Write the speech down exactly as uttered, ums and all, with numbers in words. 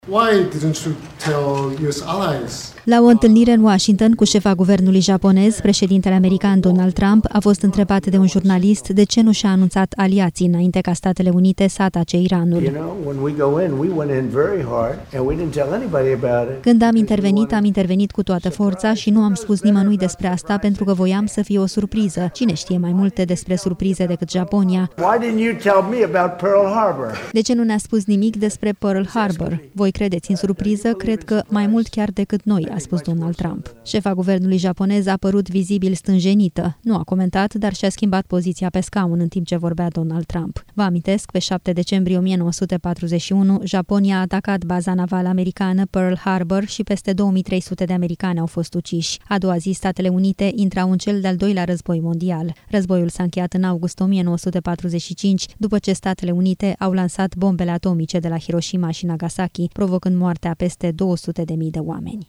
Why didn't you tell U S allies? La o întâlnire în Washington cu șefa guvernului japonez, președintele american Donald Trump a fost întrebat de un jurnalist de ce nu și-a anunțat aliații înainte ca Statele Unite să atace Iranul. Când am intervenit, am intervenit cu toată forța și nu am spus nimănui despre asta pentru că voiam să fie o surpriză. Cine știe mai multe despre surprize decât Japonia? De ce nu ne-a spus nimic despre Pearl Harbor? Voi credeți în surpriză? Cred că mai mult chiar decât noi, a spus Donald Trump. Șefa guvernului japonez a părut vizibil stânjenită. Nu a comentat, dar și-a schimbat poziția pe scaun în timp ce vorbea Donald Trump. Vă amintesc, pe șapte decembrie o mie nouă sute patruzeci și unu, Japonia a atacat baza navală americană Pearl Harbor și peste două mii trei sute de americani au fost uciși. A doua zi, Statele Unite intrau în cel de-al doilea război mondial. Războiul s-a încheiat în august o mie nouă sute patruzeci și cinci, după ce Statele Unite au lansat bombele atomice de la Hiroshima și Nagasaki, provocând moartea peste două sute de mii de oameni.